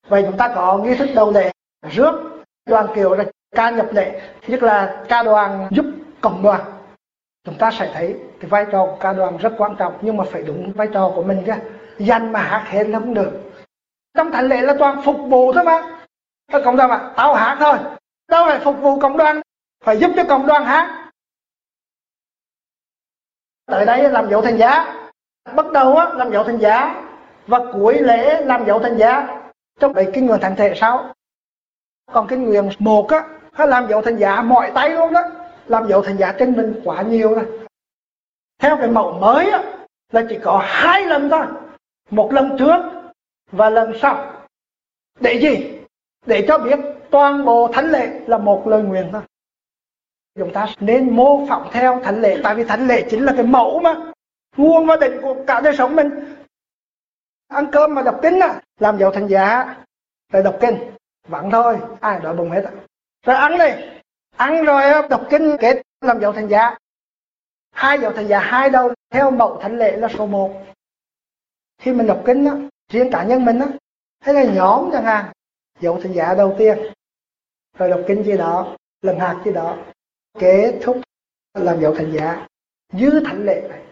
Vậy chúng ta có nghi thức đầu lễ rước đoàn kiều là ca nhập lễ, nhất là ca đoàn giúp cộng đoàn. Chúng ta sẽ thấy cái vai trò của ca đoàn rất quan trọng, nhưng mà phải đúng vai trò của mình chứ. Dành mà hát hết là không được. Trong thánh lễ là toàn phục vụ thôi mà. Cộng đoàn mà tao hát thôi, tao phải phục vụ cộng đoàn, phải giúp cho cộng đoàn hát. Tới đây làm dấu thành giá, bắt đầu làm dấu thành giá và cuối lễ làm dấu thành giá. Trong đấy kinh nguyện thánh thể sao? Còn kinh nguyện một làm dấu thành giá mọi tay luôn đó, làm dấu thành giá trên mình quá nhiều rồi. Theo cái mẫu mới là chỉ có 2 lần thôi, một lần trước và lần sau. Để gì? Để cho biết toàn bộ thánh lễ là một lời nguyện thôi. Chúng ta nên mô phỏng theo thánh lễ, tại vì thánh lễ chính là cái mẫu mà, nguồn và đỉnh của cả đời sống mình. Ăn cơm mà đọc kinh làm dấu thành giá, rồi đọc kinh vẫn thôi, ai đói bụng hết rồi ăn đi, ăn rồi đọc kinh kết làm dấu thành giá. 2 dấu thành giá 2 đâu theo mẫu thánh lễ là số 1. Khi mình đọc kinh riêng cá nhân mình hay là nhóm chẳng hạn, dấu thành giá đầu tiên, rồi đọc kinh gì đó, lần hạt gì đó, kết thúc làm dấu thành giá như thánh lễ này.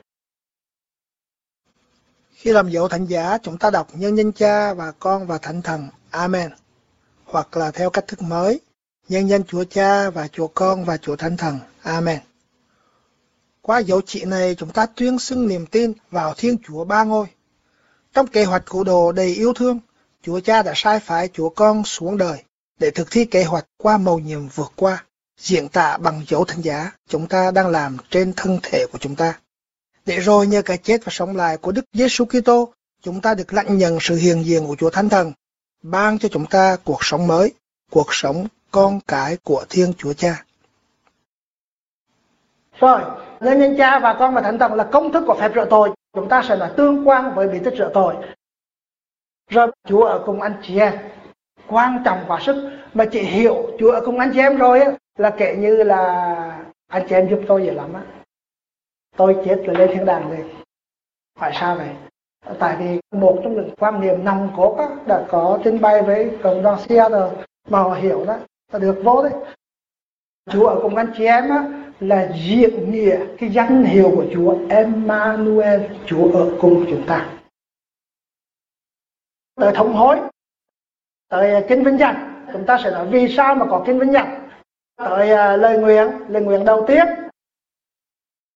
Khi làm dấu thánh giá, chúng ta đọc nhân danh Cha và Con và Thánh Thần. Amen. Hoặc là theo cách thức mới, nhân danh Chúa Cha và Chúa Con và Chúa Thánh Thần. Amen. Qua dấu chỉ này, chúng ta tuyên xưng niềm tin vào Thiên Chúa Ba Ngôi. Trong kế hoạch cứu độ đầy yêu thương, Chúa Cha đã sai phái Chúa Con xuống đời để thực thi kế hoạch qua mầu nhiệm vượt qua, diễn tả bằng dấu thánh giá chúng ta đang làm trên thân thể của chúng ta. Để rồi nhờ cái chết và sống lại của Đức Giêsu Kitô, chúng ta được lãnh nhận sự hiện diện của Chúa Thánh Thần, ban cho chúng ta cuộc sống mới, cuộc sống con cái của Thiên Chúa Cha. Rồi, nhân danh Cha và Con và Thánh Thần là công thức của phép rửa tội. Chúng ta sẽ là tương quan với bí tích rửa tội. Rồi Chúa ở cùng anh chị em, quan trọng quá sức. Mà chị hiểu Chúa ở cùng anh chị em rồi là kể như là anh chị em giúp tôi dễ lắm tôi chết là lên thiên đàng liền. Phải sao vậy? Tại vì một trong những quan niệm nòng cốt đã có trình bày với cộng đoàn Seattle mà họ hiểu đó, ta được vô đấy. Chúa ở cùng anh chị em là diễn nghĩa cái danh hiệu của Chúa Emmanuel, Chúa ở cùng chúng ta. Tới thống hối, tới kinh vinh danh, chúng ta sẽ nói vì sao mà có kinh vinh danh. Tới lời nguyện đầu tiên